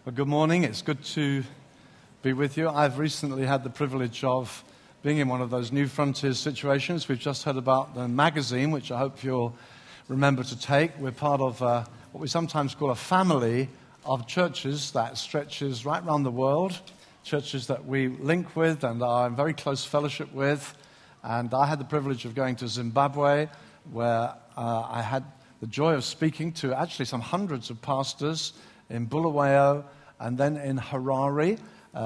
Well, good morning. It's good to be with you. I've recently had the privilege of being in one of those New Frontiers situations. We've just heard about the magazine, which I hope you'll remember to take. We're part of what we sometimes call a family of churches that stretches right around the world, churches that we link with and are in very close fellowship with. And I had the privilege of going to Zimbabwe, where I had the joy of speaking to actually some hundreds of pastors in Bulawayo and then in Harare,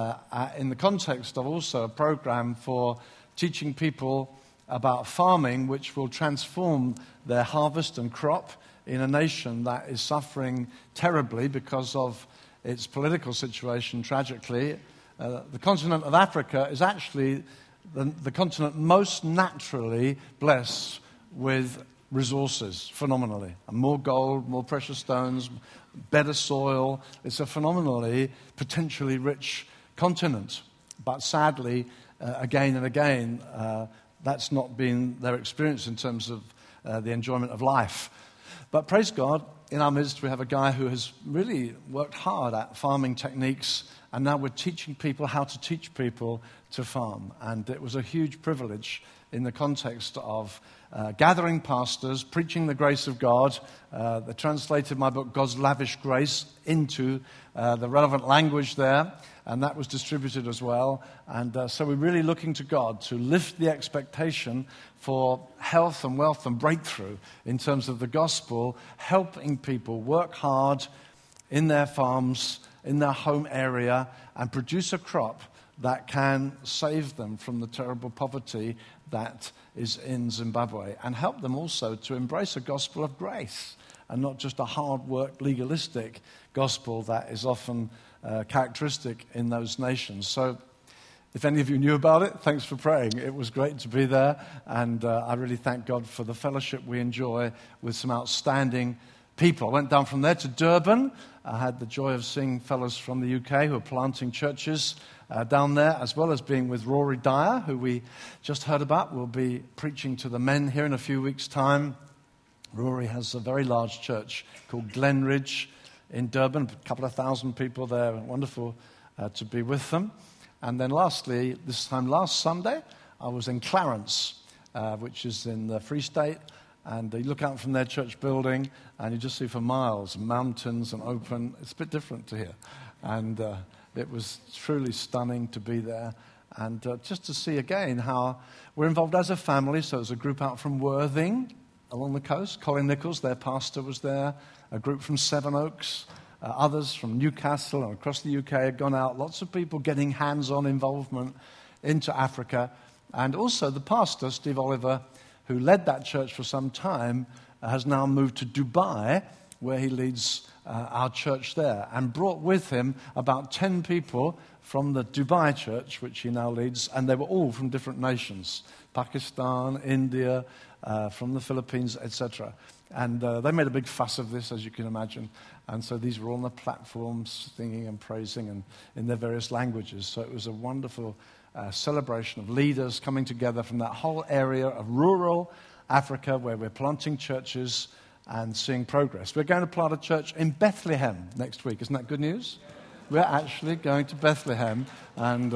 in the context of also a program for teaching people about farming, which will transform their harvest and crop in a nation that is suffering terribly because of its political situation, tragically. The continent of Africa is actually the continent most naturally blessed with resources, phenomenally. And more gold, more precious stones, better soil. It's a phenomenally, potentially rich continent. But sadly, again and again, that's not been their experience in terms of the enjoyment of life. But praise God, in our midst we have a guy who has really worked hard at farming techniques, and now we're teaching people how to teach people to farm. And it was a huge privilege in the context of gathering pastors, preaching the grace of God. They translated my book, God's Lavish Grace, into the relevant language there, and that was distributed as well. And so we're really looking to God to lift the expectation for health and wealth and breakthrough in terms of the gospel, helping people work hard in their farms, in their home area, and produce a crop that can save them from the terrible poverty that is in Zimbabwe, and help them also to embrace a gospel of grace and not just a hard work, legalistic gospel that is often characteristic in those nations. So if any of you knew about it, thanks for praying. It was great to be there, and I really thank God for the fellowship we enjoy with some outstanding people. I went down from there to Durban. I had the joy of seeing fellows from the UK who are planting churches down there, as well as being with Rory Dyer, who we just heard about. We'll be preaching to the men here in a few weeks' time. Rory has a very large church called Glenridge in Durban, a couple of thousand people there. Wonderful to be with them. And then lastly, this time last Sunday, I was in Clarence, which is in the Free State. And you look out from their church building, and you just see for miles mountains and open. It's a bit different to here. And it was truly stunning to be there. And just to see again how we're involved as a family. So there's a group out from Worthing along the coast. Colin Nichols, their pastor, was there. A group from Sevenoaks. Others from Newcastle and across the UK had gone out. Lots of people getting hands-on involvement into Africa. And also the pastor, Steve Oliver, who led that church for some time, has now moved to Dubai, where he leads our church there, and brought with him about 10 people from the Dubai church, which he now leads, and they were all from different nations, Pakistan, India, from the Philippines, etc. And they made a big fuss of this, as you can imagine, and so these were all on the platforms, singing and praising and in their various languages. So it was a wonderful celebration of leaders coming together from that whole area of rural Africa where we're planting churches and seeing progress. We're going to plant a church in Bethlehem next week. Isn't that good news? We're actually going to Bethlehem and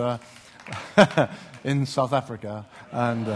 in South Africa. And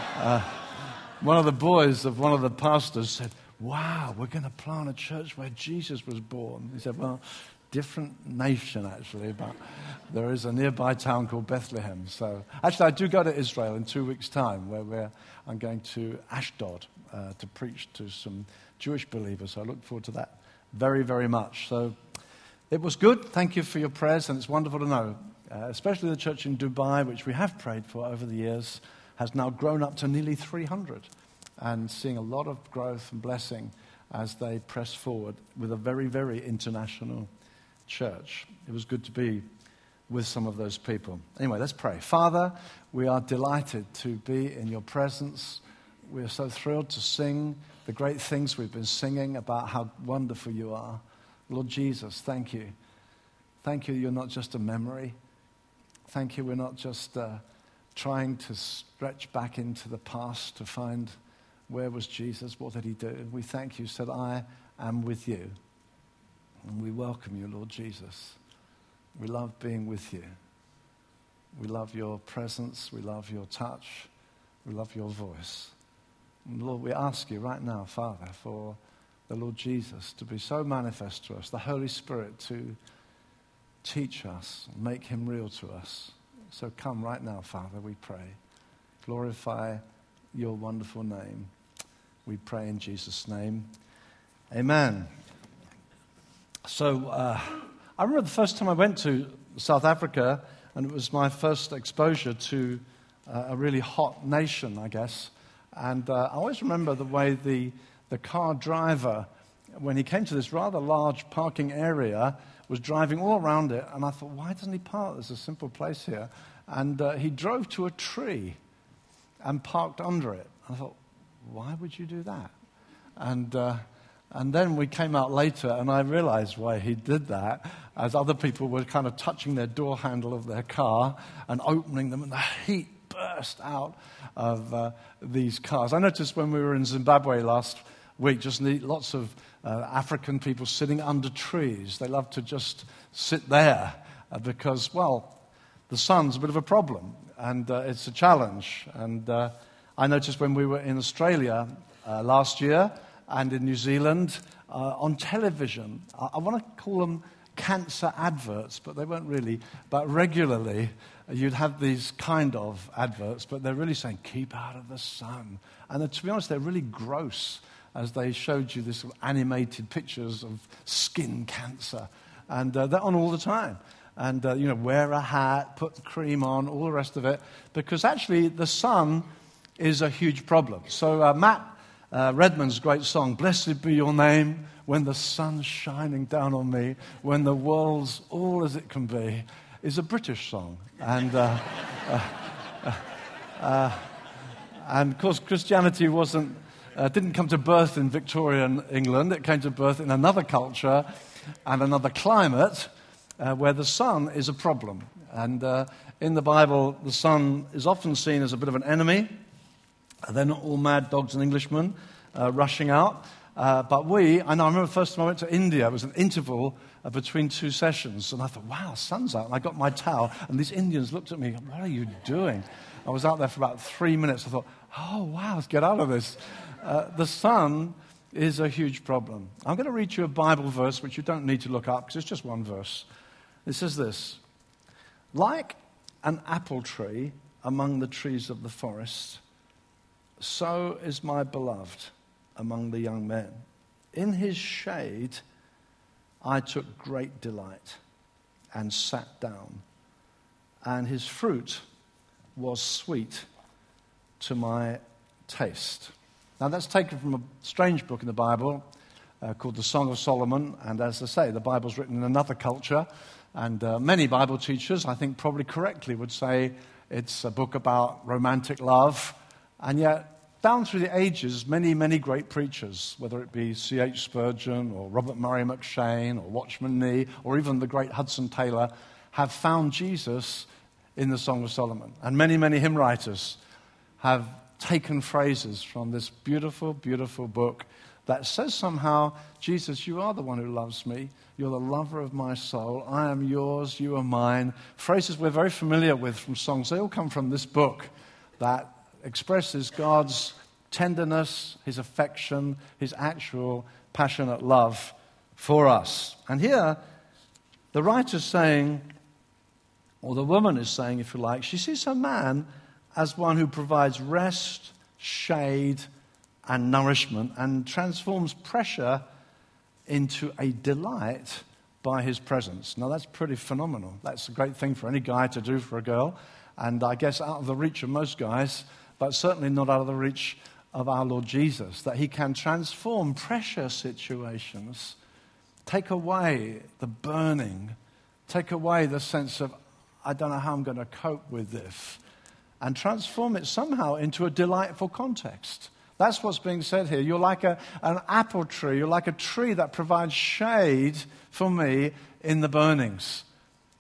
one of the boys of one of the pastors said, "Wow, we're going to plant a church where Jesus was born." He said, "Well, different nation, actually, but there is a nearby town called Bethlehem." So, actually, I do go to Israel in 2 weeks' time, where I'm going to Ashdod to preach to some Jewish believers. So I look forward to that very, very much. So it was good. Thank you for your prayers, and it's wonderful to know, especially the church in Dubai, which we have prayed for over the years, has now grown up to nearly 300, and seeing a lot of growth and blessing as they press forward with a very, very international church. It was good to be with some of those people. Anyway, let's pray. Father, we are delighted to be in your presence. We are so thrilled to sing the great things we've been singing about how wonderful you are. Lord Jesus, thank you. Thank you, you're not just a memory. Thank you, we're not just trying to stretch back into the past to find where was Jesus, what did he do. We thank you, said, I am with you. And we welcome you, Lord Jesus. We love being with you. We love your presence. We love your touch. We love your voice. And Lord, we ask you right now, Father, for the Lord Jesus to be so manifest to us, the Holy Spirit to teach us, make him real to us. So come right now, Father, we pray. Glorify your wonderful name. We pray in Jesus' name. Amen. So I remember the first time I went to South Africa, and it was my first exposure to a really hot nation, I guess. And I always remember the way the car driver, when he came to this rather large parking area, was driving all around it. And I thought, why doesn't he park? There's a simple place here. And he drove to a tree and parked under it. I thought, why would you do that? And then we came out later, and I realized why he did that, as other people were kind of touching their door handle of their car and opening them, and the heat burst out of these cars. I noticed when we were in Zimbabwe last week, just lots of African people sitting under trees. They love to just sit there because, well, the sun's a bit of a problem, and it's a challenge. And I noticed when we were in Australia last year and in New Zealand on television, I want to call them cancer adverts, but they weren't really. But regularly, you'd have these kind of adverts, but they're really saying, keep out of the sun. And to be honest, they're really gross, as they showed you this sort of animated pictures of skin cancer. And they're on all the time. And, wear a hat, put cream on, all the rest of it. Because actually, the sun is a huge problem. So Matt Redman's great song, Blessed Be Your Name, when the sun's shining down on me, when the world's all as it can be, is a British song. And of course, Christianity didn't come to birth in Victorian England. It came to birth in another culture and another climate where the sun is a problem. And in the Bible, the sun is often seen as a bit of an enemy. They're not all mad dogs and Englishmen rushing out. But I remember the first time I went to India, it was an interval between two sessions. And I thought, wow, sun's out. And I got my towel, and these Indians looked at me, what are you doing? I was out there for about 3 minutes. I thought, oh, wow, let's get out of this. The sun is a huge problem. I'm going to read you a Bible verse, which you don't need to look up, because it's just one verse. It says this: like an apple tree among the trees of the forest, so is my beloved among the young men. In his shade I took great delight and sat down, and his fruit was sweet to my taste. Now that's taken from a strange book in the Bible called the Song of Solomon, and as I say, the Bible's written in another culture, and many Bible teachers, I think probably correctly, would say it's a book about romantic love, and yet down through the ages, many, many great preachers, whether it be C.H. Spurgeon or Robert Murray McCheyne or Watchman Nee or even the great Hudson Taylor, have found Jesus in the Song of Solomon. And many, many hymn writers have taken phrases from this beautiful, beautiful book that says somehow, Jesus, you are the one who loves me. You're the lover of my soul. I am yours. You are mine. Phrases we're very familiar with from songs. They all come from this book that expresses God's tenderness, his affection, his actual passionate love for us. And here, the writer's saying, or the woman is saying, if you like, she sees her man as one who provides rest, shade, and nourishment, and transforms pressure into a delight by his presence. Now, that's pretty phenomenal. That's a great thing for any guy to do for a girl, and I guess out of the reach of most guys, but certainly not out of the reach of our Lord Jesus, that he can transform pressure situations, take away the burning, take away the sense of, I don't know how I'm going to cope with this, and transform it somehow into a delightful context. That's what's being said here. You're like an apple tree. You're like a tree that provides shade for me in the burnings.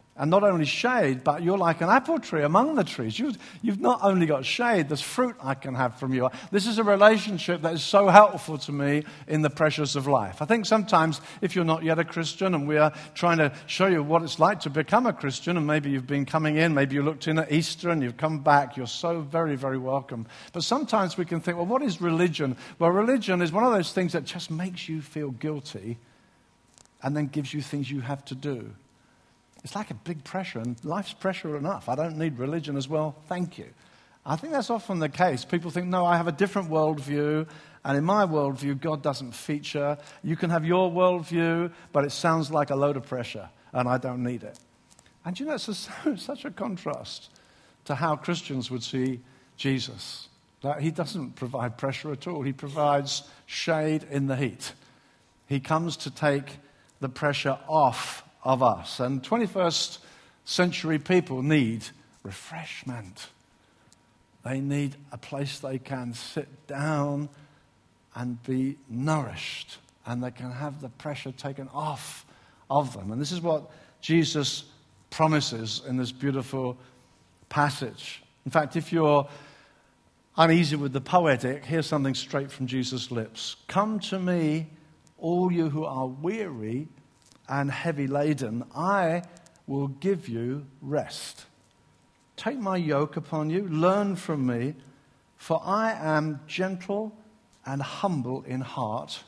And not only shade, but you're like an apple tree among the trees. You've not only got shade, there's fruit I can have from you. This is a relationship that is so helpful to me in the pressures of life. I think sometimes if you're not yet a Christian and we are trying to show you what it's like to become a Christian, and maybe you've been coming in, maybe you looked in at Easter and you've come back, you're so very, very welcome. But sometimes we can think, well, what is religion? Well, religion is one of those things that just makes you feel guilty and then gives you things you have to do. It's like a big pressure, and life's pressure enough. I don't need religion as well, thank you. I think that's often the case. People think, no, I have a different worldview, and in my worldview, God doesn't feature. You can have your worldview, but it sounds like a load of pressure, and I don't need it. And you know, it's such a contrast to how Christians would see Jesus. That he doesn't provide pressure at all. He provides shade in the heat. He comes to take the pressure off of us. And 21st century people need refreshment. They need a place they can sit down and be nourished, and they can have the pressure taken off of them. And this is what Jesus promises in this beautiful passage. In fact, if you're uneasy with the poetic, here's something straight from Jesus' lips. Come to me, all you who are weary and heavy laden, I will give you rest. Take my yoke upon you, learn from me, for I am gentle and humble in heart,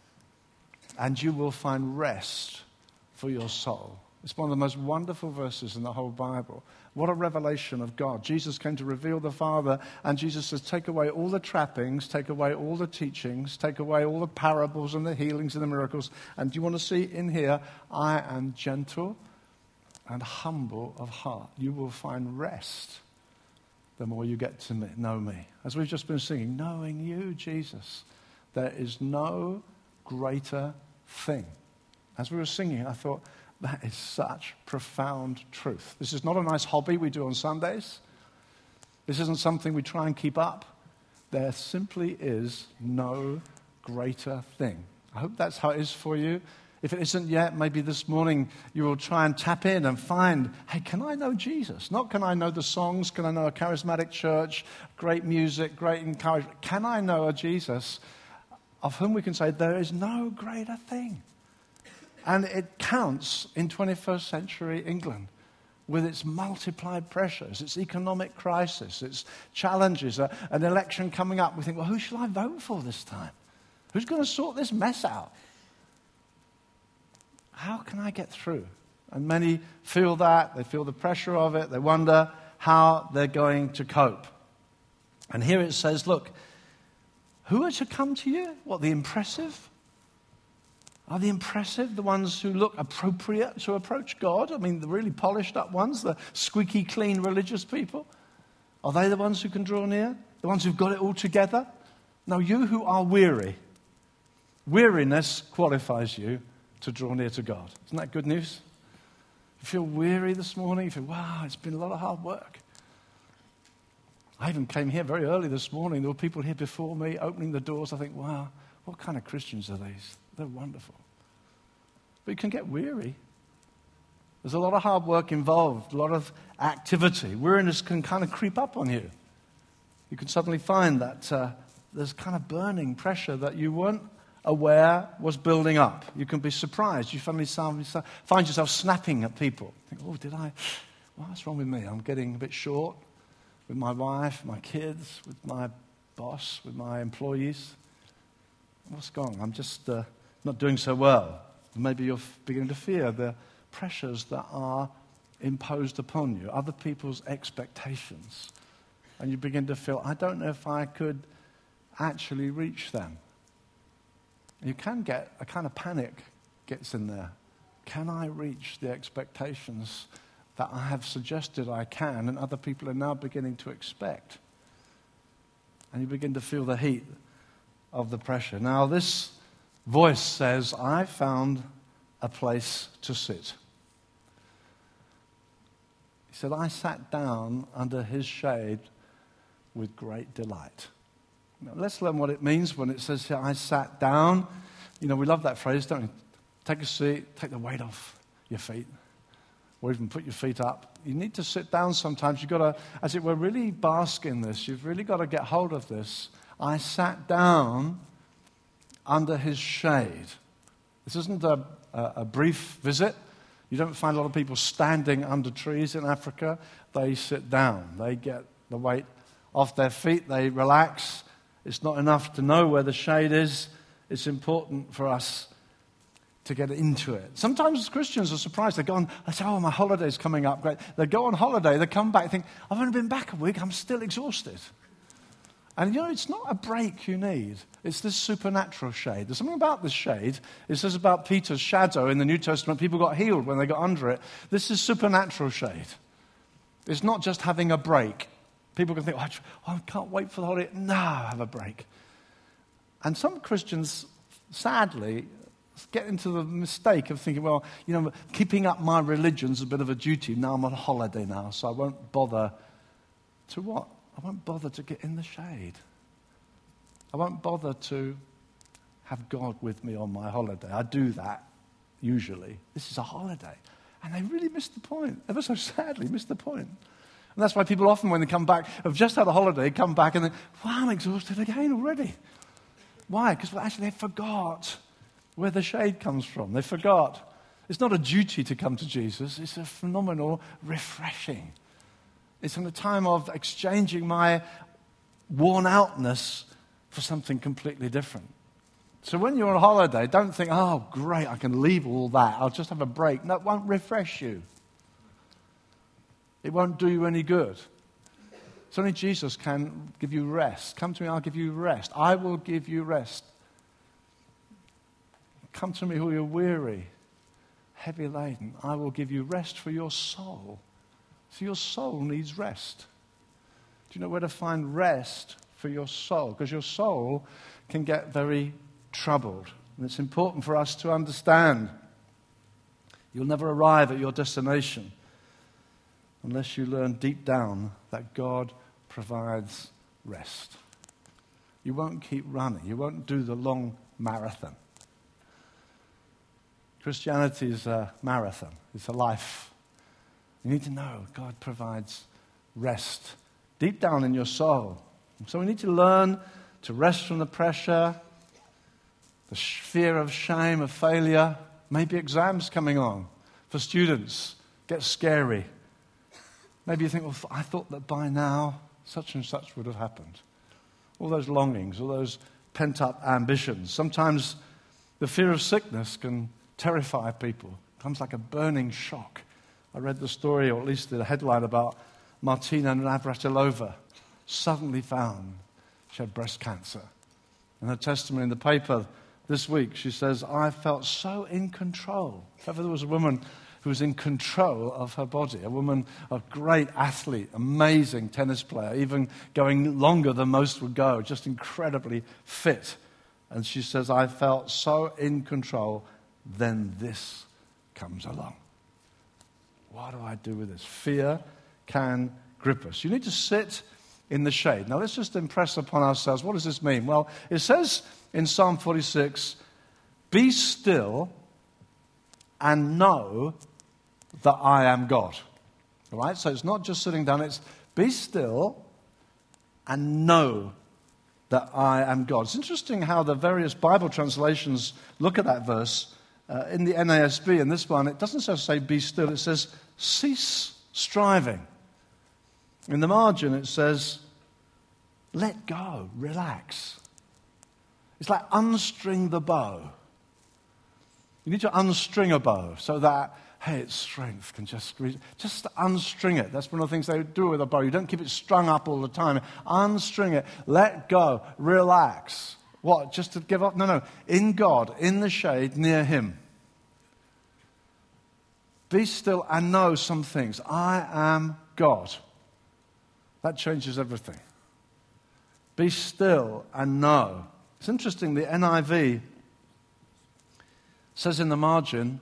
and you will find rest for your soul. It's one of the most wonderful verses in the whole Bible. What a revelation of God. Jesus came to reveal the Father, and Jesus says, take away all the trappings, take away all the teachings, take away all the parables and the healings and the miracles. And do you want to see in here, I am gentle and humble of heart. You will find rest the more you get to know me. As we've just been singing, knowing you, Jesus, there is no greater thing. As we were singing, I thought, that is such profound truth. This is not a nice hobby we do on Sundays. This isn't something we try and keep up. There simply is no greater thing. I hope that's how it is for you. If it isn't yet, maybe this morning you will try and tap in and find, hey, can I know Jesus? Not can I know the songs, can I know a charismatic church, great music, great encouragement. Can I know a Jesus of whom we can say there is no greater thing? And it counts in 21st century England with its multiplied pressures, its economic crisis, its challenges, an election coming up. We think, well, who shall I vote for this time? Who's going to sort this mess out? How can I get through? And many feel that. They feel the pressure of it. They wonder how they're going to cope. And here it says, look, who are to come to you? What, the impressive? Are the impressive the ones who look appropriate to approach God? I mean, the really polished up ones, the squeaky clean religious people? Are they the ones who can draw near? The ones who've got it all together? No, you who are weary. Weariness qualifies you to draw near to God. Isn't that good news? You feel weary this morning? You feel, wow, it's been a lot of hard work. I even came here very early this morning. There were people here before me opening the doors. I think, wow, what kind of Christians are these? They're wonderful. But you can get weary. There's a lot of hard work involved, a lot of activity. Weariness can kind of creep up on you. You can suddenly find that there's kind of burning pressure that you weren't aware was building up. You can be surprised. You suddenly find yourself snapping at people. Think, oh, what's wrong with me? I'm getting a bit short with my wife, my kids, with my boss, with my employees. What's gone? I'm just not doing so well. Maybe you're beginning to fear the pressures that are imposed upon you, other people's expectations. And you begin to feel, I don't know if I could actually reach them. You can get a kind of panic gets in there. Can I reach the expectations that I have suggested I can and other people are now beginning to expect? And you begin to feel the heat of the pressure. Now this voice says, I found a place to sit. He said, I sat down under his shade with great delight. Now, let's learn what it means when it says here, I sat down. You know, we love that phrase, don't we? Take a seat, take the weight off your feet. or even put your feet up. You need to sit down sometimes. You've got to, as it were, really bask in this. You've really got to get hold of this. I sat down under his shade. This isn't a brief visit. You don't find a lot of people standing under trees in Africa. They sit down. They get the weight off their feet. They relax. It's not enough to know where the shade is. It's important for us to get into it. Sometimes Christians are surprised. They say, oh, my holiday's coming up. Great. They go on holiday. They come back and think, I've only been back a week. I'm still exhausted. And it's not a break you need. It's this supernatural shade. There's something about this shade. It says about Peter's shadow in the New Testament, people got healed when they got under it. This is supernatural shade. It's not just having a break. People can think, I can't wait for the holiday. No, have a break. And some Christians, sadly, get into the mistake of thinking, keeping up my religion's a bit of a duty. Now I'm on holiday now, so I won't bother to what? I won't bother to get in the shade. I won't bother to have God with me on my holiday. I do that, usually. This is a holiday. And they really miss the point, ever so sadly miss the point. And that's why people often, when they come back, have just had a holiday, come back and think, I'm exhausted again already. Why? Because actually they forgot where the shade comes from. They forgot. It's not a duty to come to Jesus. It's a phenomenal refreshing. It's in a time of exchanging my worn-outness for something completely different. So when you're on holiday, don't think, oh, great, I can leave all that. I'll just have a break. No, it won't refresh you. It won't do you any good. So only Jesus can give you rest. Come to me, I'll give you rest. I will give you rest. Come to me who are weary, heavy laden. I will give you rest for your soul. So your soul needs rest. Do you know where to find rest for your soul? Because your soul can get very troubled. And it's important for us to understand. You'll never arrive at your destination unless you learn deep down that God provides rest. You won't keep running. You won't do the long marathon. Christianity is a marathon. It's a life. You need to know God provides rest deep down in your soul. So we need to learn to rest from the pressure, the fear of shame, of failure. Maybe exams coming on for students get scary. Maybe you think, I thought that by now such and such would have happened. All those longings, all those pent-up ambitions. Sometimes the fear of sickness can terrify people. It comes like a burning shock. I read the story, or at least the headline, about Martina Navratilova, suddenly found she had breast cancer. In her testimony in the paper this week, she says, I felt so in control. If ever there was a woman who was in control of her body, a woman, a great athlete, amazing tennis player, even going longer than most would go, just incredibly fit. And she says, I felt so in control, then this comes along. What do I do with this? Fear can grip us. You need to sit in the shade. Now let's just impress upon ourselves, what does this mean? Well, it says in Psalm 46, be still and know that I am God. All right? So it's not just sitting down, it's be still and know that I am God. It's interesting how the various Bible translations look at that verse. In the NASB, in this one, it doesn't just say be still, it says cease striving. In the margin, it says let go, relax. It's like unstring the bow. You need to unstring a bow so that, its strength can just unstring it. That's one of the things they do with a bow. You don't keep it strung up all the time. Unstring it, let go, relax. What, just to give up? No. In God, in the shade, near Him. Be still and know some things. I am God. That changes everything. Be still and know. It's interesting, the NIV says in the margin,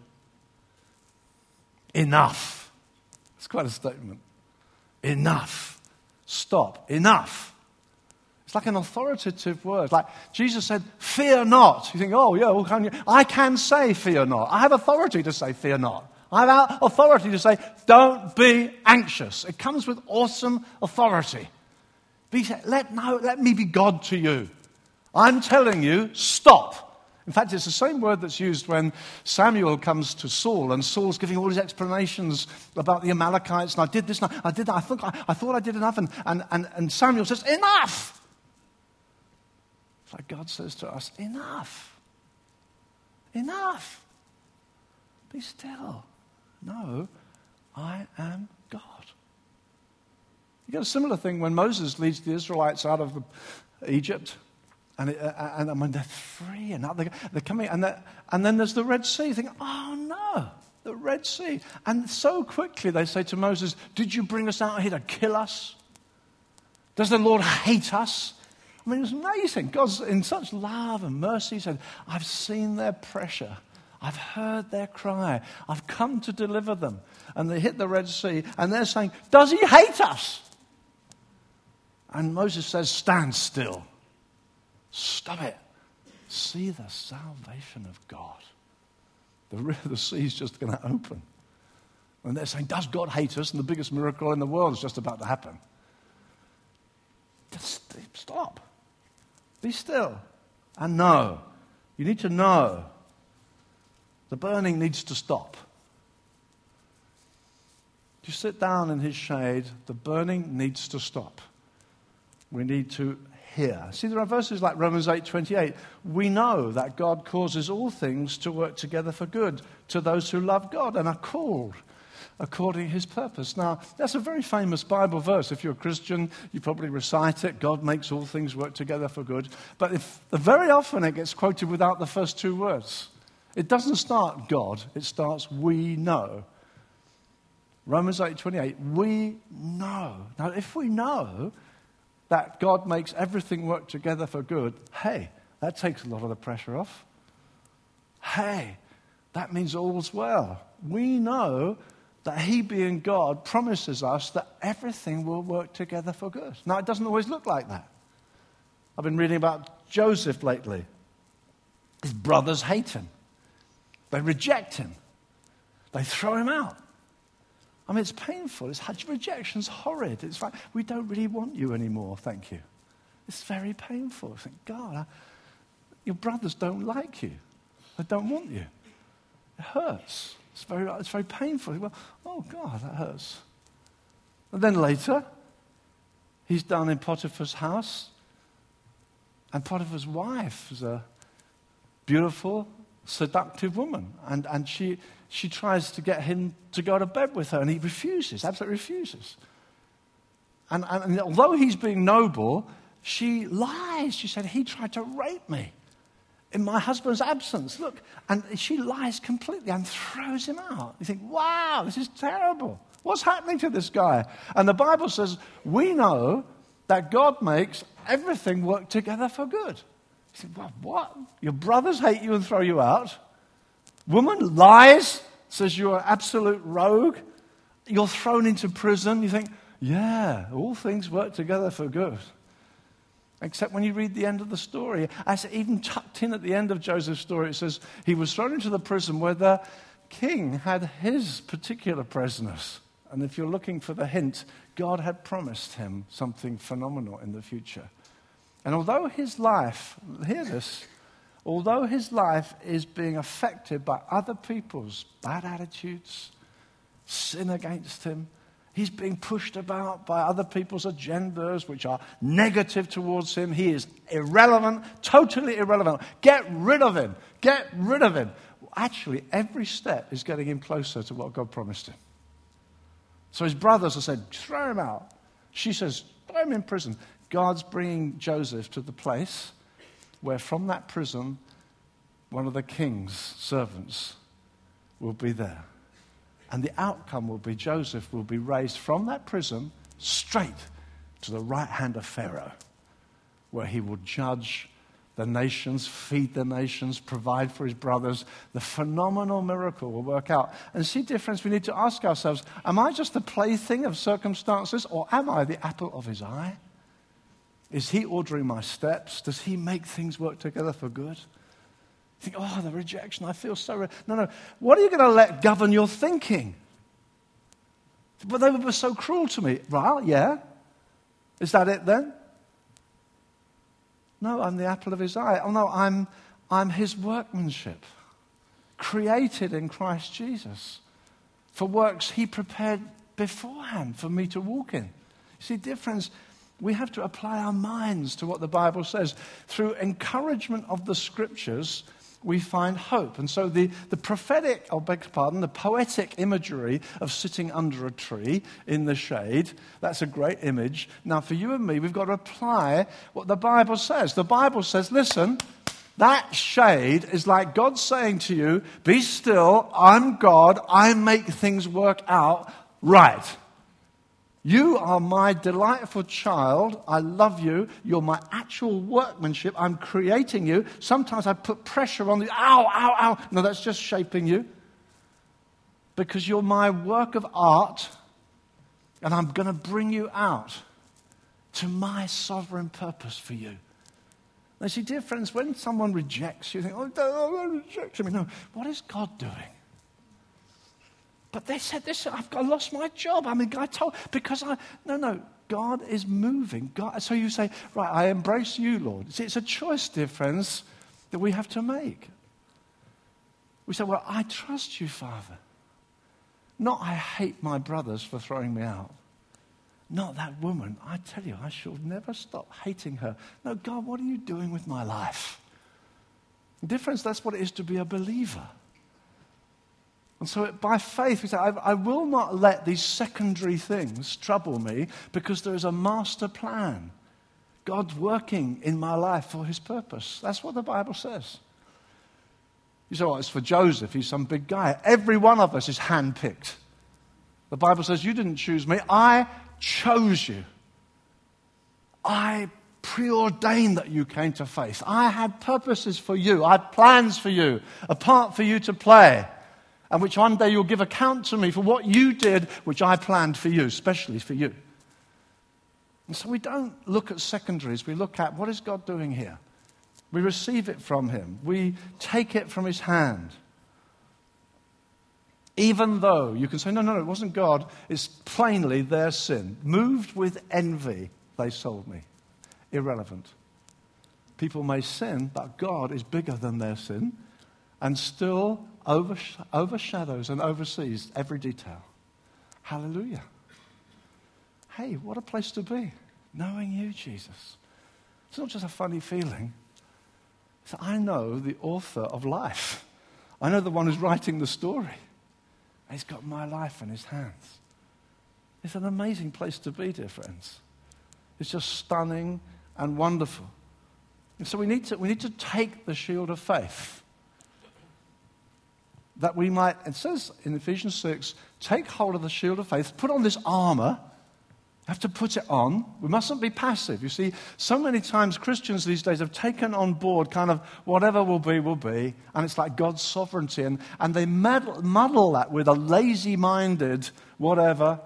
enough. It's quite a statement. Enough. Stop. Enough. It's like an authoritative word. Like Jesus said, fear not. You think, I can say fear not. I have authority to say fear not. I have authority to say, don't be anxious. It comes with awesome authority. Let me be God to you. I'm telling you, stop. In fact, it's the same word that's used when Samuel comes to Saul, and Saul's giving all his explanations about the Amalekites, and I did this, and I did that, I thought I did enough, and Samuel says, enough! It's like God says to us, enough. Enough. Be still. No, I am God. You get a similar thing when Moses leads the Israelites out of Egypt. And when they're free, and now they're coming, and then there's the Red Sea. You think, oh no, the Red Sea. And so quickly they say to Moses, did you bring us out here to kill us? Does the Lord hate us? I mean, it was amazing. God's in such love and mercy said, I've seen their pressure. I've heard their cry. I've come to deliver them. And they hit the Red Sea, and they're saying, does he hate us? And Moses says, stand still. Stop it. See the salvation of God. The sea is just going to open. And they're saying, does God hate us? And the biggest miracle in the world is just about to happen. Just stop. Be still. And know. You need to know. The burning needs to stop. You sit down in his shade. The burning needs to stop. We need to hear. See, there are verses like Romans 8:28. We know that God causes all things to work together for good to those who love God and are called according to his purpose. Now, that's a very famous Bible verse. If you're a Christian, you probably recite it. God makes all things work together for good. But very often it gets quoted without the first two words. It doesn't start God. It starts we know. Romans 8:28. We know. Now, if we know that God makes everything work together for good, hey, that takes a lot of the pressure off. Hey, that means all's well. We know that he, being God, promises us that everything will work together for good. Now, it doesn't always look like that. I've been reading about Joseph lately. His brothers hate him. They reject him. They throw him out. I mean, it's painful. Rejection's horrid. It's like, we don't really want you anymore, thank you. It's very painful. I think, God, your brothers don't like you. They don't want you. It hurts. It's very painful. Well, oh, God, that hurts. And then later, he's down in Potiphar's house, and Potiphar's wife is a beautiful, seductive woman, and she tries to get him to go to bed with her, and he refuses, absolutely refuses. And although he's being noble, she lies. She said, he tried to rape me in my husband's absence. Look, and she lies completely and throws him out. You think, wow, this is terrible. What's happening to this guy? And the Bible says, we know that God makes everything work together for good. You think, well, what? Your brothers hate you and throw you out. Woman lies, says you're an absolute rogue. You're thrown into prison. You think, yeah, all things work together for good. Except when you read the end of the story. As even tucked in at the end of Joseph's story, it says he was thrown into the prison where the king had his particular prisoners. And if you're looking for the hint, God had promised him something phenomenal in the future. And although his life, hear this, although his life is being affected by other people's bad attitudes, sin against him, he's being pushed about by other people's agendas which are negative towards him. He is irrelevant, totally irrelevant. Get rid of him. Get rid of him. Actually, every step is getting him closer to what God promised him. So his brothers have said, throw him out. She says, throw him in prison. God's bringing Joseph to the place where from that prison, one of the king's servants will be there. And the outcome will be Joseph will be raised from that prison straight to the right hand of Pharaoh, where he will judge the nations, feed the nations, provide for his brothers. The phenomenal miracle will work out. And see, dear friends, we need to ask ourselves, am I just a plaything of circumstances, or am I the apple of his eye? Is he ordering my steps? Does he make things work together for good? You think, oh, the rejection, I feel so... No. What are you going to let govern your thinking? But they were so cruel to me. Well, yeah. Is that it then? No, I'm the apple of his eye. Oh, no, I'm his workmanship, created in Christ Jesus for works he prepared beforehand for me to walk in. See, friends, we have to apply our minds to what the Bible says. Through encouragement of the Scriptures, we find hope. And so the prophetic, the poetic imagery of sitting under a tree in the shade, that's a great image. Now, for you and me, we've got to apply what the Bible says. The Bible says, listen, that shade is like God saying to you, be still, I'm God, I make things work out right. You are my delightful child. I love you. You're my actual workmanship. I'm creating you. Sometimes I put pressure on you. Ow, ow, ow. No, that's just shaping you. Because you're my work of art, and I'm going to bring you out to my sovereign purpose for you. Now, see, dear friends, when someone rejects you, you think, oh, don't reject me. No, what is God doing? But they said this, I lost my job. I mean, no, God is moving. So you say, right, I embrace you, Lord. See, it's a choice, dear friends, that we have to make. We say, well, I trust you, Father. Not I hate my brothers for throwing me out. Not that woman. I tell you, I shall never stop hating her. No, God, what are you doing with my life? Dear friends, that's what it is to be a believer. And so by faith, we say, I will not let these secondary things trouble me because there is a master plan. God's working in my life for his purpose. That's what the Bible says. You say, well, it's for Joseph. He's some big guy. Every one of us is handpicked. The Bible says, you didn't choose me. I chose you. I preordained that you came to faith. I had purposes for you. I had plans for you, a part for you to play. And which one day you'll give account to me for what you did, which I planned for you, especially for you. And so we don't look at secondaries. We look at what is God doing here. We receive it from him. We take it from his hand. Even though you can say, no, it wasn't God. It's plainly their sin. Moved with envy, they sold me. Irrelevant. People may sin, but God is bigger than their sin and still overshadows and oversees every detail. Hallelujah. Hey, what a place to be, knowing you, Jesus. It's not just a funny feeling. It's, I know the author of life. I know the one who's writing the story. He's got my life in his hands. It's an amazing place to be, dear friends. It's just stunning and wonderful. And so we need to take the shield of faith. That we might, it says in Ephesians 6, take hold of the shield of faith, put on this armor. You have to put it on. We mustn't be passive. You see, so many times Christians these days have taken on board kind of whatever will be, and it's like God's sovereignty, and they muddle that with a lazy-minded whatever,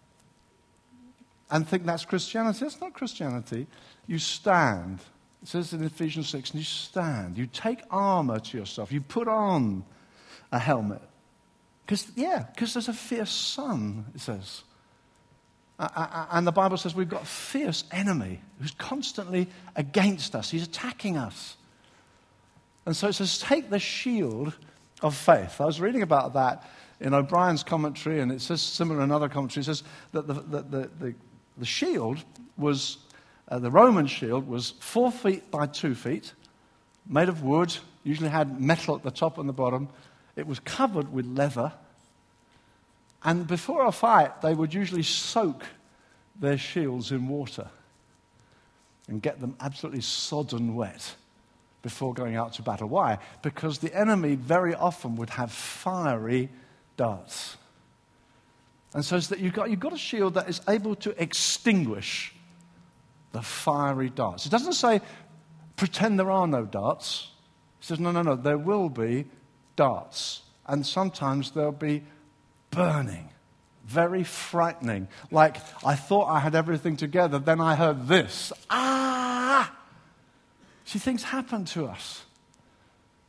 and think that's Christianity. That's not Christianity. You stand. It says in Ephesians 6, and you stand. You take armor to yourself. You put on a helmet. Because there's a fierce sun, it says. And the Bible says we've got a fierce enemy who's constantly against us. He's attacking us. And so it says, take the shield of faith. I was reading about that in O'Brien's commentary, and it says similar in other commentaries. It says that the shield was, the Roman shield was 4 feet by 2 feet, made of wood, usually had metal at the top and the bottom. It was covered with leather. And before a fight, they would usually soak their shields in water and get them absolutely sodden wet before going out to battle. Why? Because the enemy very often would have fiery darts. And so it's that you've got a shield that is able to extinguish the fiery darts. It doesn't say, pretend there are no darts. It says, no, there will be darts. And sometimes there'll be burning, very frightening. Like, I thought I had everything together, then I heard this. Ah! See, things happen to us.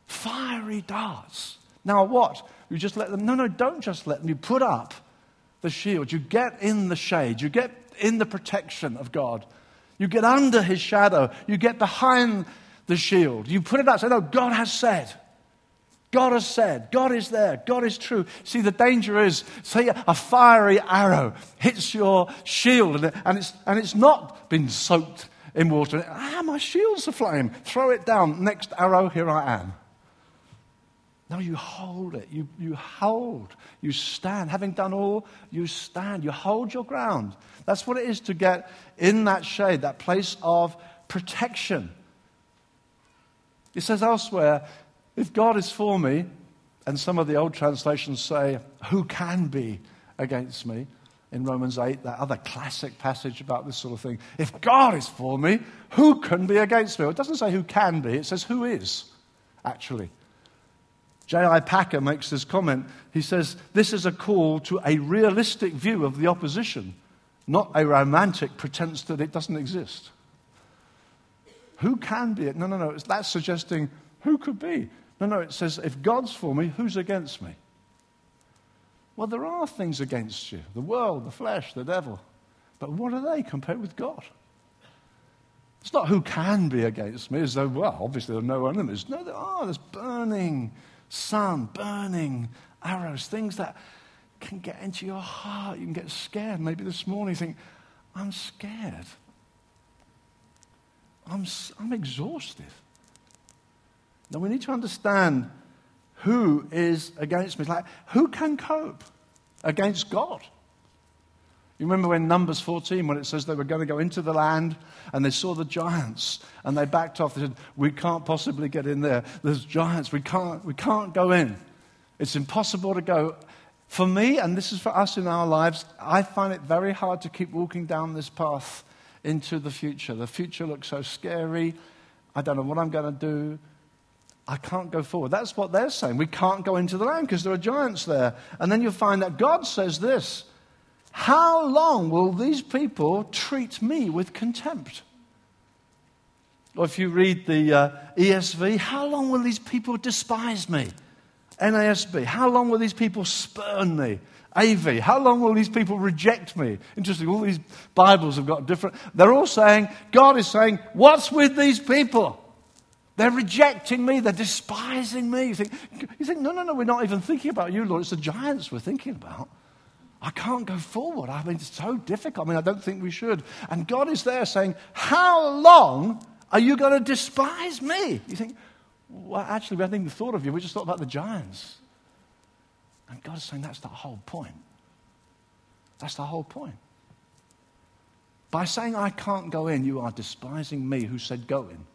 Fiery darts. Now what? You just let them? No, don't just let them. You put up the shield. You get in the shade. You get in the protection of God. You get under his shadow. You get behind the shield. You put it up. Say, no, God has said. God has said. God is there. God is true. See, the danger is, say a fiery arrow hits your shield and it's not been soaked in water. My shield's aflame. Throw it down. Next arrow, here I am. No, you hold it. You hold. You stand. Having done all, you stand. You hold your ground. That's what it is to get in that shade, that place of protection. It says elsewhere, if God is for me, and some of the old translations say, who can be against me? In Romans 8, that other classic passage about this sort of thing. If God is for me, who can be against me? Well, it doesn't say who can be. It says who is, actually. J.I. Packer makes this comment. He says, this is a call to a realistic view of the opposition, not a romantic pretense that it doesn't exist. Who can be it? No. That's suggesting who could be. No, it says, if God's for me, who's against me? Well, there are things against you. The world, the flesh, the devil. But what are they compared with God? It's not who can be against me, as though, well, obviously there are no enemies. No, there are. There's burning sun, burning arrows, things that can get into your heart. You can get scared. Maybe this morning you think, I'm scared. I'm exhausted. Now we need to understand who is against me. It's like, who can cope against God? You remember when Numbers 14, when it says they were going to go into the land and they saw the giants and they backed off. They said, we can't possibly get in there. There's giants. We can't go in. It's impossible to go. For me, and this is for us in our lives, I find it very hard to keep walking down this path into the future. The future looks so scary. I don't know what I'm going to do. I can't go forward. That's what they're saying. We can't go into the land because there are giants there. And then you'll find that God says this, how long will these people treat me with contempt? Or if you read the ESV, how long will these people despise me? NASB, how long will these people spurn me? AV, how long will these people reject me? Interesting, all these Bibles have got different. They're all saying, God is saying, what's with these people? They're rejecting me. They're despising me. You think, no, we're not even thinking about you, Lord. It's the giants we're thinking about. I can't go forward. I mean, it's so difficult. I don't think we should. And God is there saying, how long are you going to despise me? You think, well, actually, we haven't even thought of you. We just thought about the giants. And God is saying, that's the whole point. That's the whole point. By saying I can't go in, you are despising me who said go in.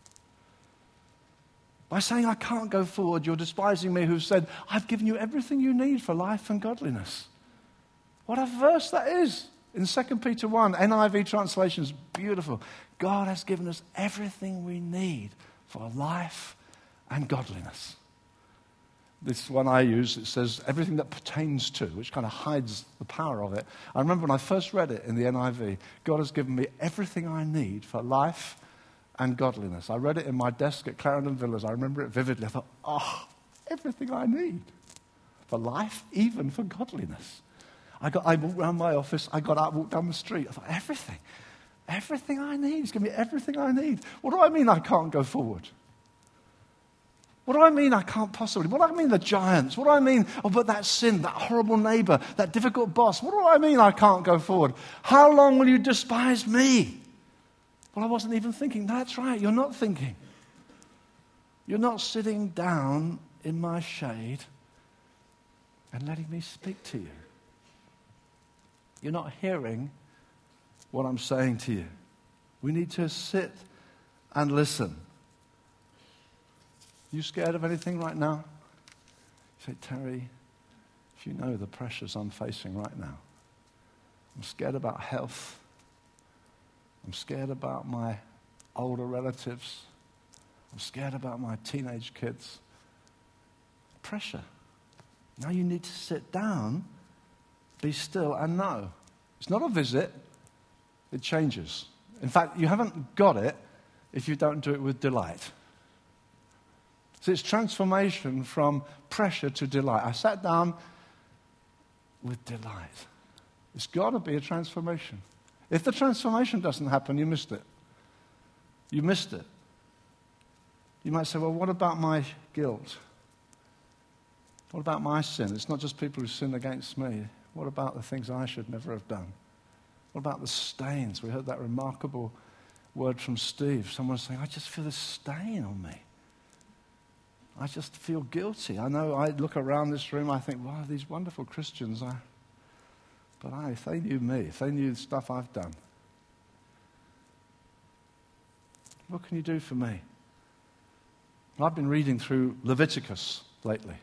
By saying I can't go forward, you're despising me who said, I've given you everything you need for life and godliness. What a verse that is. In 2 Peter 1, NIV translation is beautiful. God has given us everything we need for life and godliness. This one I use, it says everything that pertains to, which kind of hides the power of it. I remember when I first read it in the NIV, God has given me everything I need for life and godliness. I read it in my desk at Clarendon Villas. I remember it vividly. I thought, everything I need for life, even for godliness. I walked around my office. I got out, walked down the street. I thought, everything I need. He's given me everything I need. What do I mean I can't go forward? What do I mean I can't possibly? What do I mean the giants? What do I mean, but that sin, that horrible neighbor, that difficult boss? What do I mean I can't go forward? How long will you despise me? Well, I wasn't even thinking. That's right, you're not thinking. You're not sitting down in my shade and letting me speak to you. You're not hearing what I'm saying to you. We need to sit and listen. You scared of anything right now? You say, Terry, if you know the pressures I'm facing right now, I'm scared about health. I'm scared about my older relatives. I'm scared about my teenage kids. Pressure. Now you need to sit down, be still, and know. It's not a visit. It changes. In fact, you haven't got it if you don't do it with delight. So it's transformation from pressure to delight. I sat down with delight. It's got to be a transformation. If the transformation doesn't happen, you missed it. You missed it. You might say, well, what about my guilt? What about my sin? It's not just people who sin against me. What about the things I should never have done? What about the stains? We heard that remarkable word from Steve. Someone saying, I just feel this stain on me. I just feel guilty. I know I look around this room, I think, wow, these wonderful Christians. If they knew me, if they knew the stuff I've done, what can you do for me? Well, I've been reading through Leviticus lately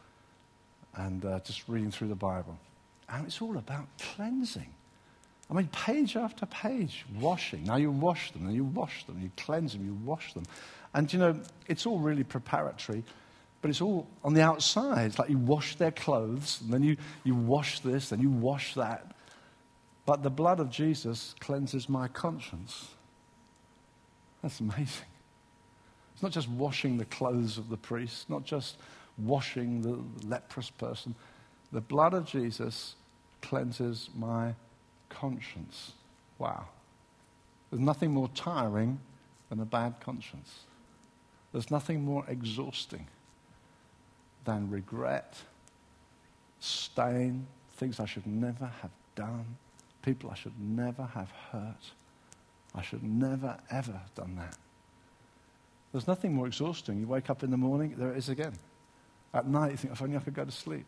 and just reading through the Bible. And it's all about cleansing. I mean, page after page, washing. Now you wash them, and you wash them, you cleanse them, you wash them. And, it's all really preparatory, but it's all on the outside. It's like you wash their clothes, and then you wash this, then you wash that. But the blood of Jesus cleanses my conscience. That's amazing. It's not just washing the clothes of the priest, not just washing the leprous person. The blood of Jesus cleanses my conscience. Wow. There's nothing more tiring than a bad conscience. There's nothing more exhausting than regret, stain, things I should never have done, people I should never have hurt. I should never, ever have done that. There's nothing more exhausting. You wake up in the morning, there it is again. At night, you think, if only I could go to sleep.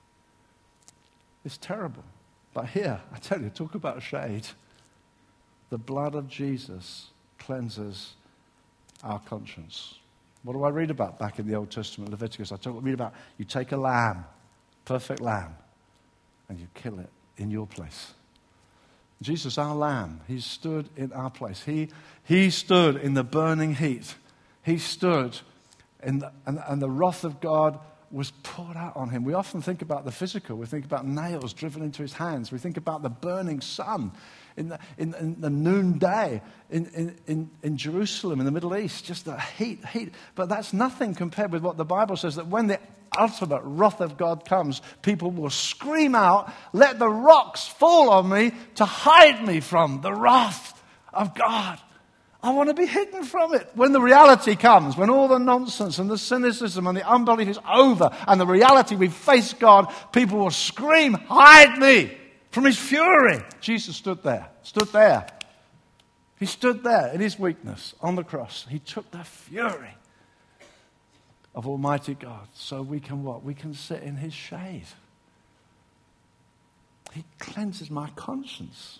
It's terrible. But here, I tell you, talk about a shade. The blood of Jesus cleanses our conscience. What do I read about back in the Old Testament, Leviticus? I read about you take a lamb, perfect lamb, and you kill it in your place. Jesus, our lamb, he stood in our place. He stood in the burning heat. He stood and the wrath of God was poured out on him. We often think about the physical. We think about nails driven into his hands. We think about the burning sun in the noonday in Jerusalem, in the Middle East. Just the heat. But that's nothing compared with what the Bible says, that when the ultimate wrath of God comes, people will scream out, let the rocks fall on me to hide me from the wrath of God. I want to be hidden from it. When the reality comes, when all the nonsense and the cynicism and the unbelief is over, and the reality we face God, people will scream, hide me from his fury. Jesus stood there. He stood there in his weakness on the cross. He took the fury of Almighty God so we can what? We can sit in his shade. He cleanses my conscience.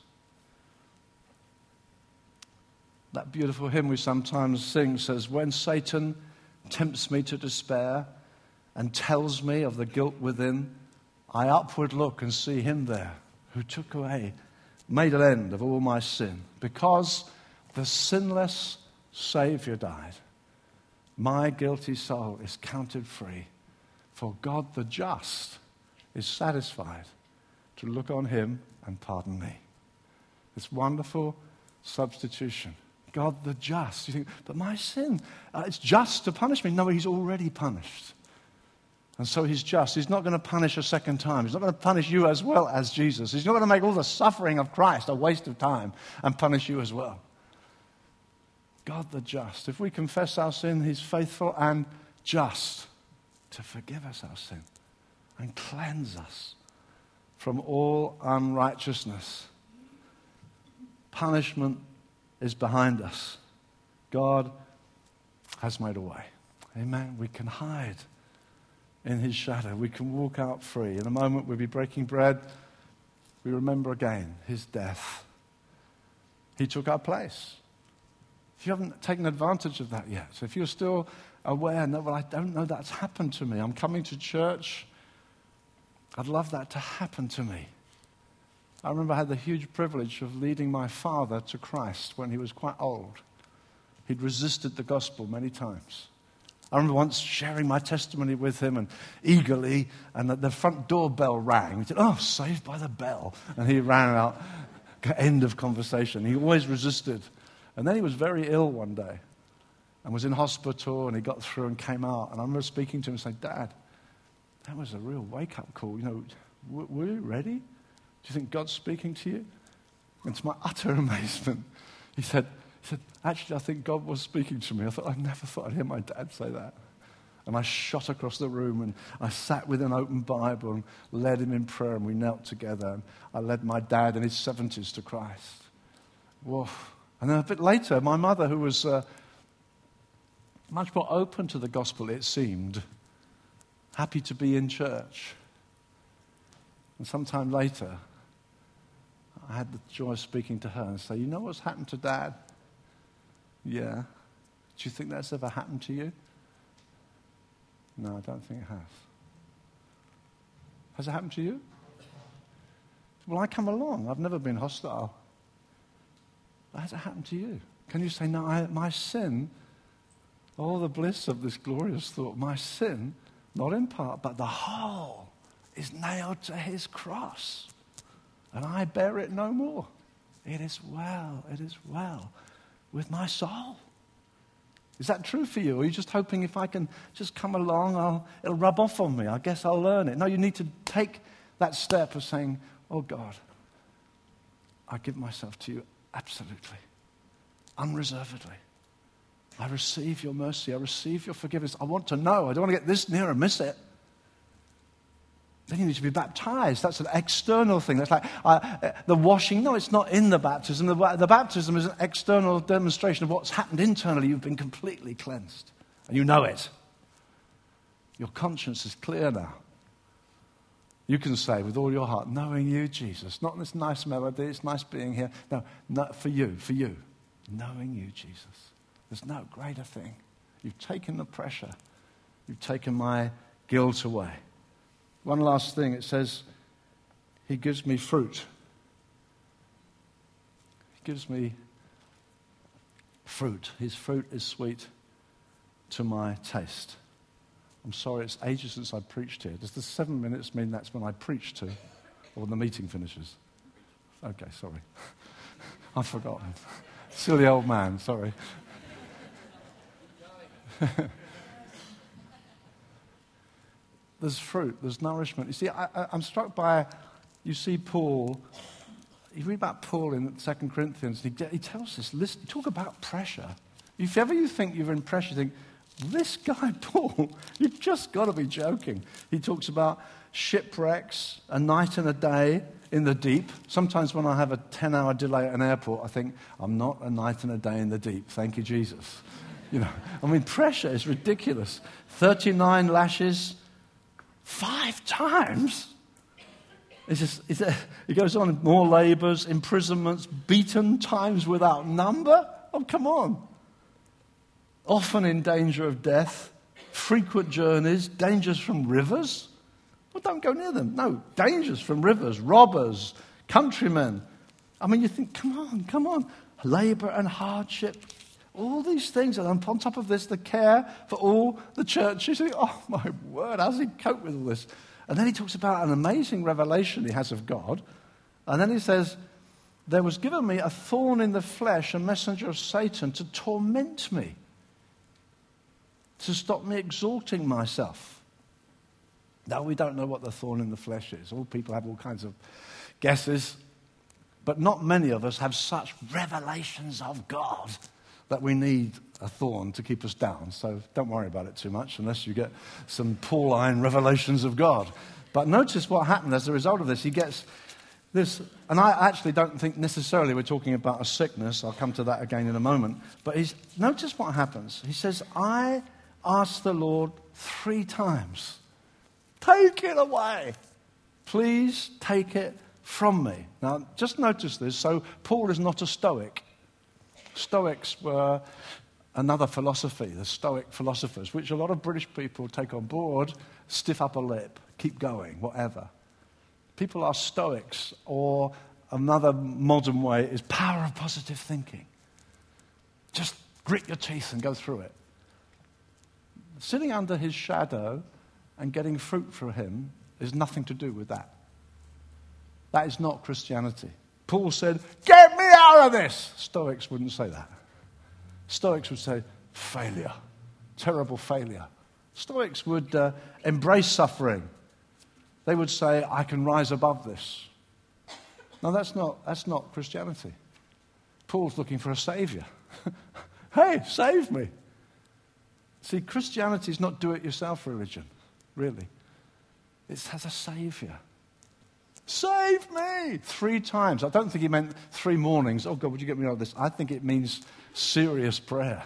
That beautiful hymn we sometimes sing says, when Satan tempts me to despair and tells me of the guilt within, I upward look and see him there who took away, made an end of all my sin. Because the sinless Savior died, my guilty soul is counted free. For God the just is satisfied to look on him and pardon me. This wonderful substitution. God the just. You think, but my sin, it's just to punish me. No, he's already punished. And so he's just. He's not going to punish a second time. He's not going to punish you as well as Jesus. He's not going to make all the suffering of Christ a waste of time and punish you as well. God the just. If we confess our sin, he's faithful and just to forgive us our sin and cleanse us from all unrighteousness. Punishment is behind us. God has made a way. Amen. We can hide in his shadow. We can walk out free. In a moment we'll be breaking bread. We remember again his death. He took our place. If you haven't taken advantage of that yet, so if you're still aware, no, well, I don't know that's happened to me. I'm coming to church. I'd love that to happen to me. I remember I had the huge privilege of leading my father to Christ when he was quite old. He'd resisted the gospel many times. I remember once sharing my testimony with him and eagerly, and the front door bell rang. He said, oh, saved by the bell. And he ran out, end of conversation. He always resisted. And then he was very ill one day. and was in hospital, and he got through and came out. And I remember speaking to him and saying, Dad, that was a real wake-up call. Were you ready? Do you think God's speaking to you? And to my utter amazement, he said, actually, I think God was speaking to me. I never thought I'd hear my dad say that. And I shot across the room, and I sat with an open Bible and led him in prayer, and we knelt together. And I led my dad in his 70s to Christ. Whoa. And then a bit later, my mother, who was much more open to the gospel, it seemed, happy to be in church. And sometime later, I had the joy of speaking to her and say, you know what's happened to Dad? Yeah. Do you think that's ever happened to you? No, I don't think it has. Has it happened to you? Well, I come along. I've never been hostile. Has it happened to you? Can you say, no, my sin, all the bliss of this glorious thought, my sin, not in part, but the whole, is nailed to his cross. And I bear it no more. It is well with my soul. Is that true for you? Or are you just hoping if I can just come along, it'll rub off on me? I guess I'll learn it. No, you need to take that step of saying, oh God, I give myself to you absolutely, unreservedly. I receive your mercy. I receive your forgiveness. I want to know. I don't want to get this near and miss it. Then you need to be baptized. That's an external thing. That's like the washing. No, it's not in the baptism. The baptism is an external demonstration of what's happened internally. You've been completely cleansed. And you know it. Your conscience is clear now. You can say with all your heart, knowing you, Jesus. Not this nice melody, it's nice being here. No, not for you. Knowing you, Jesus. There's no greater thing. You've taken the pressure. You've taken my guilt away. One last thing, it says, he gives me fruit. He gives me fruit. His fruit is sweet to my taste. I'm sorry, it's ages since I preached here. Does the 7 minutes mean that's when I preach to, or the meeting finishes? Okay, sorry. I've forgotten. Silly old man, sorry. There's fruit, there's nourishment. You see, I'm struck by, you see Paul, you read about Paul in 2 Corinthians, he tells us, listen, talk about pressure. If ever you think you're in pressure, you think, this guy Paul, you've just got to be joking. He talks about shipwrecks, a night and a day in the deep. Sometimes when I have a 10-hour delay at an airport, I think, I'm not a night and a day in the deep. Thank you, Jesus. Pressure is ridiculous. 39 lashes, 5 times. It goes on, more labors, imprisonments, beaten times without number. Oh, come on. Often in danger of death, frequent journeys, dangers from rivers. Well, don't go near them. No, dangers from rivers, robbers, countrymen. You think, come on. Labor and hardship. All these things, and on top of this, the care for all the churches. You think, oh my word, how does he cope with all this? And then he talks about an amazing revelation he has of God. And then he says, there was given me a thorn in the flesh, a messenger of Satan, to torment me, to stop me exalting myself. Now, we don't know what the thorn in the flesh is. All people have all kinds of guesses. But not many of us have such revelations of God that we need a thorn to keep us down. So don't worry about it too much unless you get some Pauline revelations of God. But notice what happened as a result of this. He gets this, and I actually don't think necessarily we're talking about a sickness. I'll come to that again in a moment. But notice what happens. He says, I asked the Lord 3 times, take it away. Please take it from me. Now, just notice this. So Paul is not a Stoic. Stoics were another philosophy, the Stoic philosophers, which a lot of British people take on board, stiff upper lip, keep going, whatever. People are Stoics, or another modern way is power of positive thinking. Just grit your teeth and go through it. Sitting under his shadow and getting fruit from him is nothing to do with that. That is not Christianity. Paul said, get me out of this. Stoics wouldn't say that. Stoics would say, Failure. Terrible failure. Stoics would embrace suffering. They would say, I can rise above this. No, that's not Christianity. Paul's looking for a savior. Hey, save me. See, Christianity is not do-it-yourself religion, really. It has a savior. Save me! 3 times. I don't think he meant 3 mornings. Oh, God, would you get me out of this? I think it means serious prayer.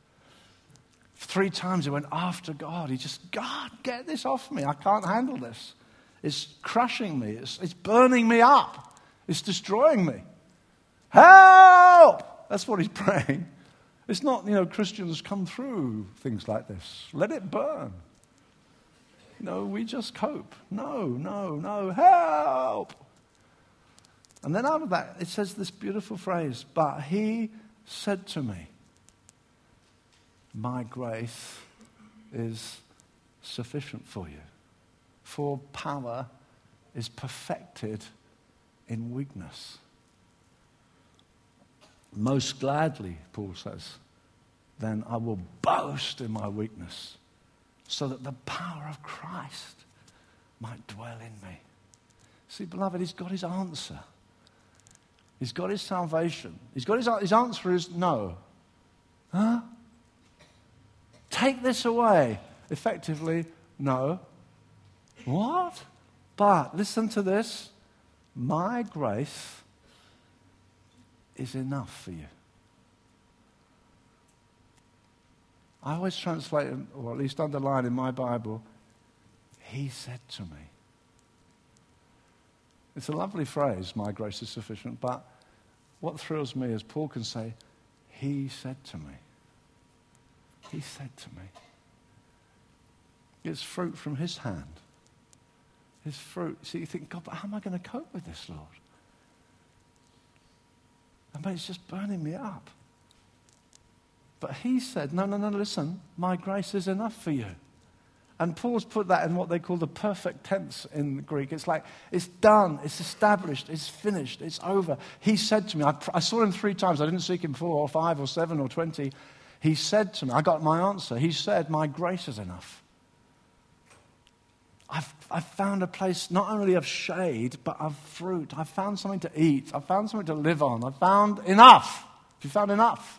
3 times he went after God. He just, God, get this off me. I can't handle this. It's crushing me. It's burning me up. It's destroying me. Help! That's what he's praying. It's not, Christians come through things like this. Let it burn. We just cope. No, help! And then out of that, it says this beautiful phrase, but he said to me, my grace is sufficient for you. For power is perfected in weakness. Most gladly, Paul says, then I will boast in my weakness, so that the power of Christ might dwell in me. See, beloved, he's got his answer. He's got his salvation. His answer is no. Huh? Take this away. Effectively, no. What? But listen to this. My grace is enough for you. I always translate, or at least underline in my Bible, he said to me. It's a lovely phrase, my grace is sufficient, but what thrills me is Paul can say, he said to me. He said to me. It's fruit from his hand. His fruit. See, you think, God, but how am I going to cope with this, Lord? I mean, it's just burning me up. But he said, no, listen, my grace is enough for you. And Paul's put that in what they call the perfect tense in Greek. It's like, it's done, it's established, it's finished, it's over. He said to me, I saw him 3 times. I didn't seek him 4 or 5 or 7 or 20. He said to me, I got my answer. He said, my grace is enough. I've found a place not only of shade, but of fruit. I've found something to eat. I've found something to live on. I've found enough. Have you found enough?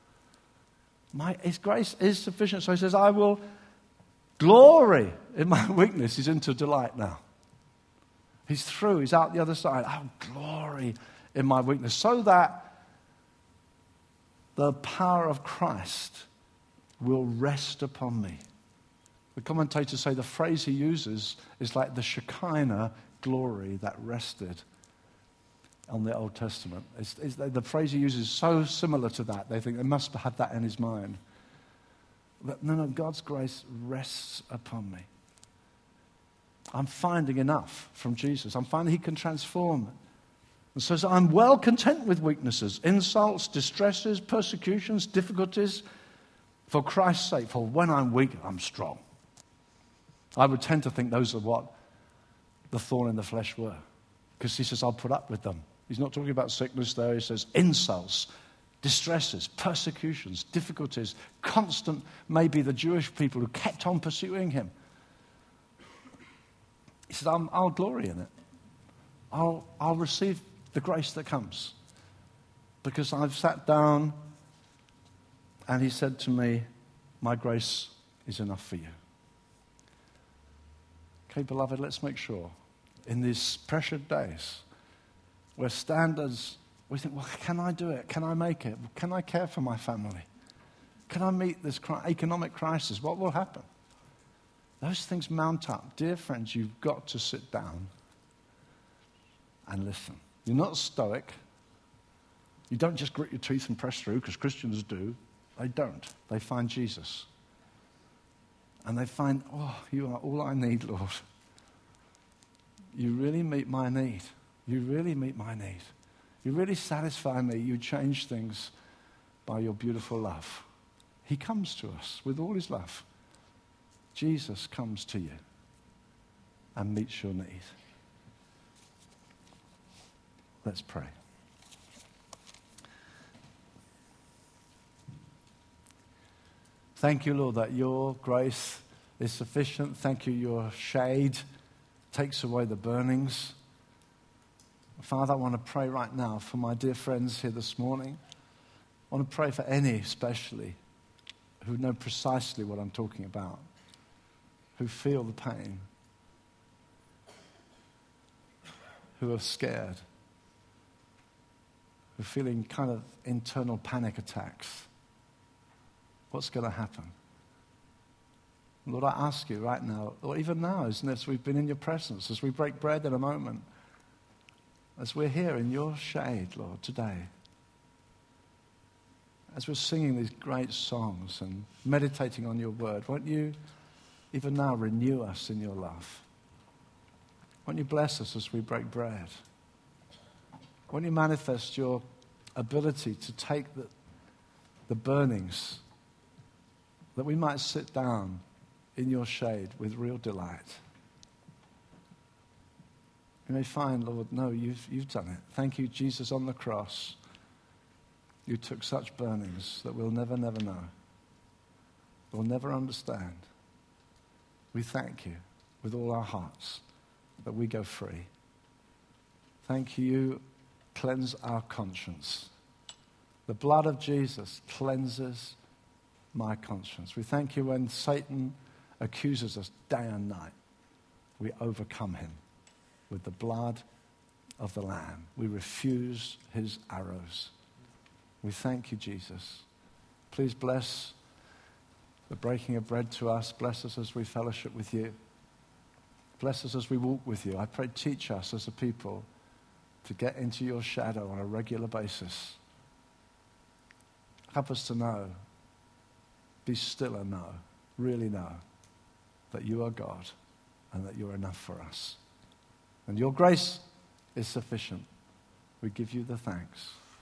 His grace is sufficient. So he says, I will glory in my weakness. He's into delight now. He's through. He's out the other side. I'll glory in my weakness. So that the power of Christ will rest upon me. The commentators say the phrase he uses is like the Shekinah glory that rested on the Old Testament. The phrase he uses is so similar to that. They think they must have that in his mind. But no, God's grace rests upon me. I'm finding enough from Jesus. I'm finding he can transform. And so I'm well content with weaknesses, insults, distresses, persecutions, difficulties, for Christ's sake. For when I'm weak, I'm strong. I would tend to think those are what the thorn in the flesh were. Because he says, I'll put up with them. He's not talking about sickness there. He says insults, distresses, persecutions, difficulties, constant, maybe the Jewish people who kept on pursuing him. He says, I'll glory in it. I'll receive the grace that comes. Because I've sat down and he said to me, my grace is enough for you. Okay, beloved, let's make sure in these pressured days where standards, we think, well, can I do it? Can I make it? Can I care for my family? Can I meet this economic crisis? What will happen? Those things mount up. Dear friends, you've got to sit down and listen. You're not stoic. You don't just grit your teeth and press through, because Christians do. They don't. They find Jesus. And they find, oh, you are all I need, Lord. You really meet my need. You really meet my need. You really satisfy me. You change things by your beautiful love. He comes to us with all his love. Jesus comes to you and meets your need. Let's pray. Thank you, Lord, that your grace is sufficient. Thank you, your shade takes away the burnings. Father, I want to pray right now for my dear friends here this morning. I want to pray for any especially who know precisely what I'm talking about, who feel the pain, who are scared, who are feeling kind of internal panic attacks. What's going to happen? Lord, I ask you right now, or even now, as we've been in your presence, as we break bread in a moment, as we're here in your shade, Lord, today, as we're singing these great songs and meditating on your word, won't you even now renew us in your love? Won't you bless us as we break bread? Won't you manifest your ability to take the burnings, that we might sit down in your shade with real delight? You may find, Lord, no, you've done it. Thank you, Jesus, on the cross. You took such burnings that we'll never know. We'll never understand. We thank you with all our hearts that we go free. Thank you, cleanse our conscience. The blood of Jesus cleanses my conscience. We thank you when Satan accuses us day and night, we overcome him with the blood of the Lamb. We refuse his arrows. We thank you, Jesus. Please bless the breaking of bread to us. Bless us as we fellowship with you. Bless us as we walk with you. I pray, teach us as a people to get into your shadow on a regular basis. Help us to know, be still and know, really know that you are God and that you're enough for us. And your grace is sufficient. We give you the thanks.